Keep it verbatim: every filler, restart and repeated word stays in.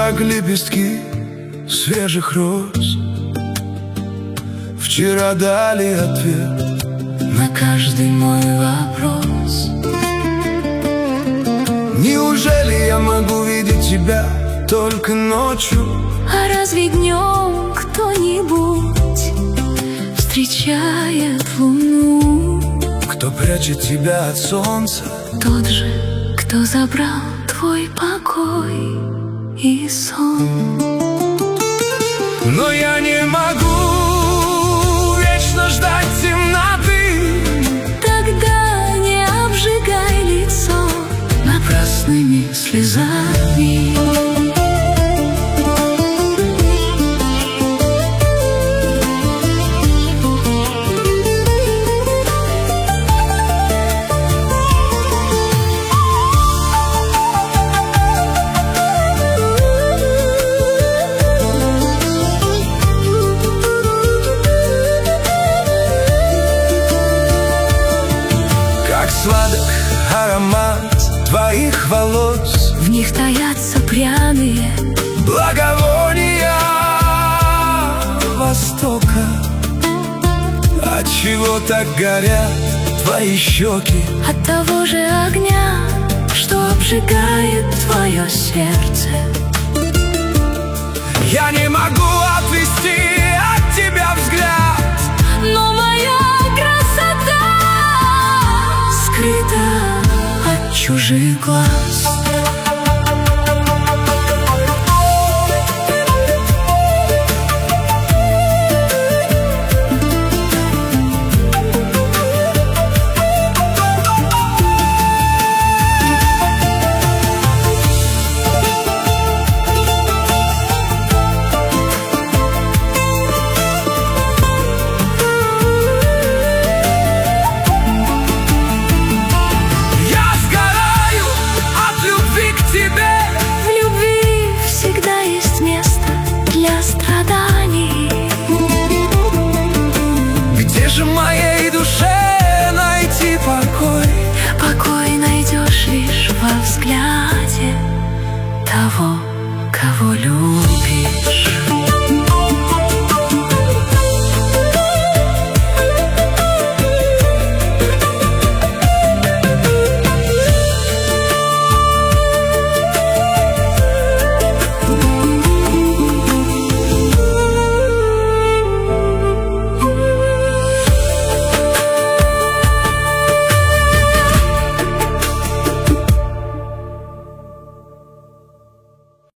как лепестки свежих роз. Вчера дали ответ на каждый мой вопрос. Неужели я могу видеть тебя только ночью? А разве днем кто-нибудь встречает луну? Кто прячет тебя от солнца? Тот же, кто забрал твой покой и сон. Но я не могу вечно ждать темноты. Тогда не обжигай лицо напрасными слезами. Сладок аромат твоих волос, в них таятся пряные благовония Востока. Отчего так горят твои щеки? от того же огня, что обжигает твое сердце. Я не могу отвести от тебя взгляд, но моя красота скрыта от чужих глаз. Где же моей душе найти покой? Покой найдешь лишь во взгляде того, кого любишь.